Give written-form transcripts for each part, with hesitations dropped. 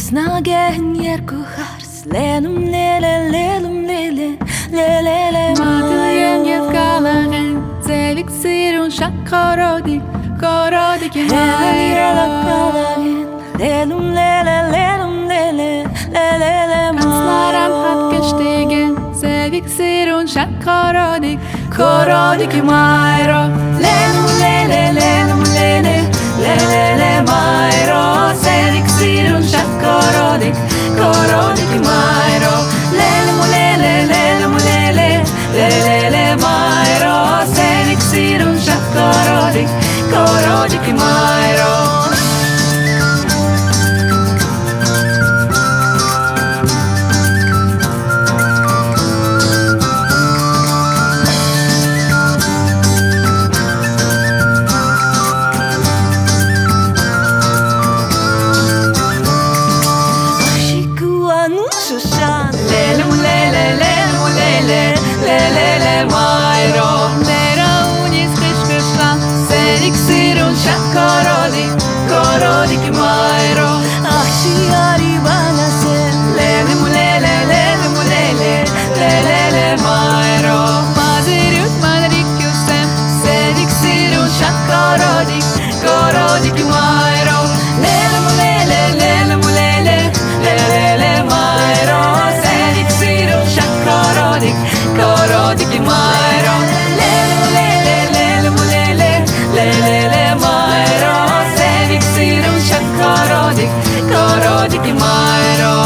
Snagen jerku hars lelum lele lelum lele lele Madrigen yefkalagen Zevik sirun shakarodi Korodi ki Helira mayro lelum lele lelum lele lele Snaran hat gestiegen Zevik sirun shakarodi Korodi ki mayro lelum lele lelum lele lele mayro Zevik sirun shakarodi korodi ki mayro lelum lele lelum lele lele mayro Zevik sirun shakarodi korodi ki mayro Korodi ki mayro Akşiyari bana sen Lele mu lele lele mu lele lele mayro Mazirut madrik yusem Sedik sirun şakorodik Korodi ki mayro Lele mu lele mu lele lele mayro Sedik sirun şakorodik Korodi ki mayro Lele mu lele mu lele lele mayro Sedik sirun şakorodik Korodi ki mayro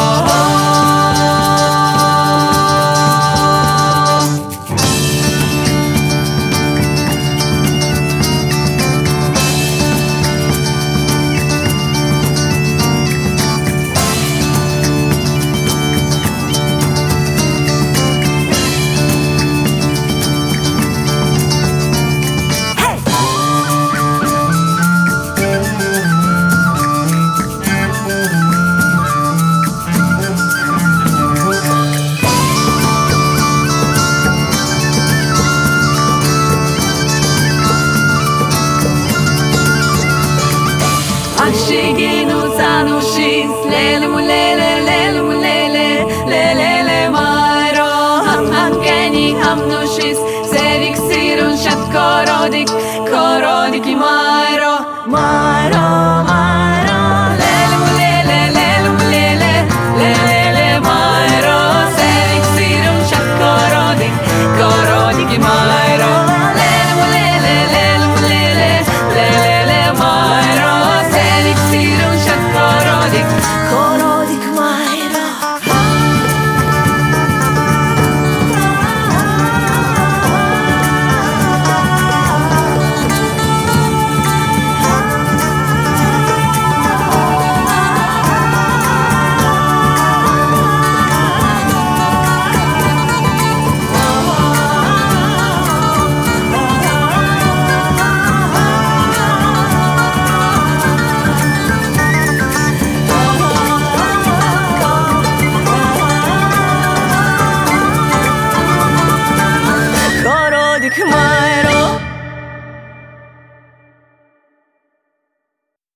Ashigin utanushis lele mu lele lele mayro ham geni ham nushis sevik sirun shat korodik mayro